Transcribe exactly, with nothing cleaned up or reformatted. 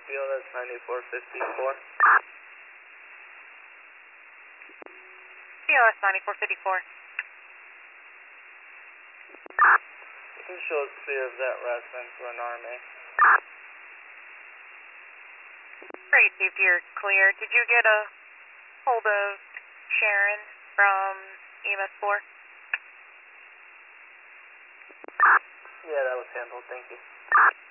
B O, that's ninety-four fifty-four. B O S ninety-four fifty-four. You can show us clear of that residence to an R M A. Great, Chief, you're clear. Did you get a hold of Sharon from E M S four? Yeah, that was handled, thank you.